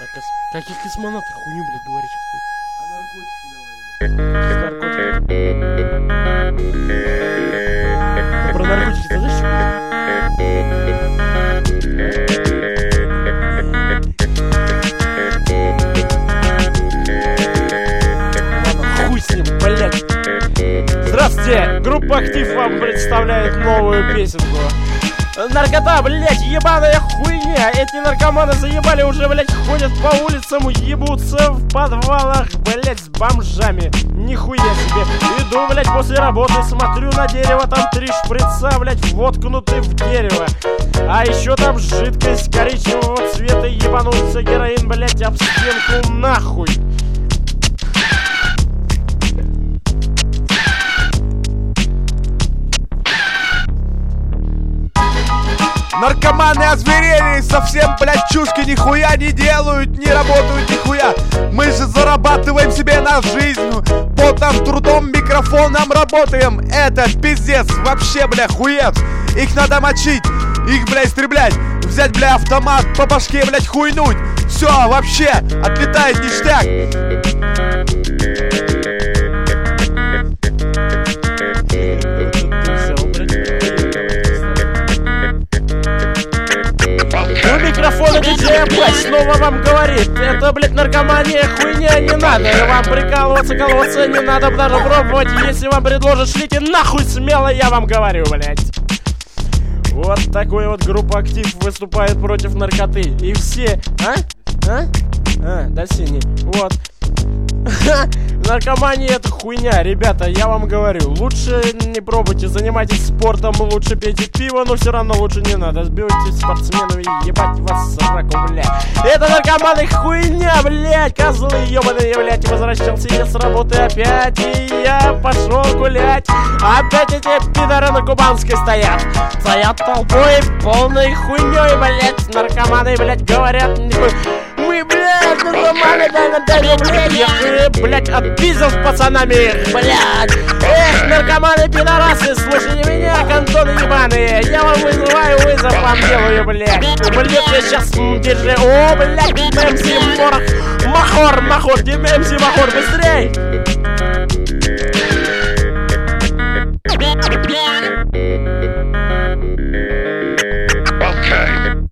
Каких космонавтов? Хуйню, блядь, говоришь. О наркотиках давай. Про наркотики ты знаешь, ладно, хуй с ним, блядь. Здравствуйте! Группа «Актив» вам представляет новую песенку. Наркота, блядь, ебаная хуйня. Эти наркоманы заебали уже, блядь, ходят по улицам, ебутся в подвалах, блядь, с бомжами. Нихуя себе. Иду, блядь, после работы, смотрю на дерево, там 3 шприца, блядь, воткнуты в дерево. А еще там жидкость коричневого цвета, ебанулся героин, блядь, об стенку нахуй. Наркоманы озверели, совсем, блядь, чушки нихуя не делают, не работают нихуя. Мы же зарабатываем себе на жизнь, потом, трудом, микрофоном работаем. Это пиздец, вообще, бля, хуец. Их надо мочить, их, бля, истреблять. Взять, бля, автомат, по башке, блядь, хуйнуть. Все, вообще, отлетает ништяк. Микрофон диджея Бэч снова вам говорит: это, блядь, наркомания, хуйня, не надо вам прикалываться, колоться, не надо даже пробовать. Если вам предложат, шлите нахуй смело, я вам говорю, блядь. Вот такой вот группа «Актив» выступает против наркоты. И все... до синий. Вот. Наркомания — это хуйня, ребята, я вам говорю. Лучше не пробуйте, занимайтесь спортом, лучше пейте пиво, но все равно лучше не надо. Сбивайте спортсменов и ебать вас сраку, блядь. Это наркоманы хуйня, блядь, козлы ебаные, блядь. Возвращался я с работы опять, и я пошел гулять. Опять эти пидоры на Кубанской стоят. Стоят толпой, полной хуйней, блядь. Наркоманы, блядь, говорят: мы, блядь, наркоманы, дай нам 5 рублей. Я, блядь, отпиздил с пацанами, блядь. Эх, наркоманы, пидорасы, слушайте меня, кантоны ебаные. Я вам вызываю вызов, вам делаю, блядь. Блядь, я сейчас держи. О, блядь, МС Махор, МС Махор, быстрей.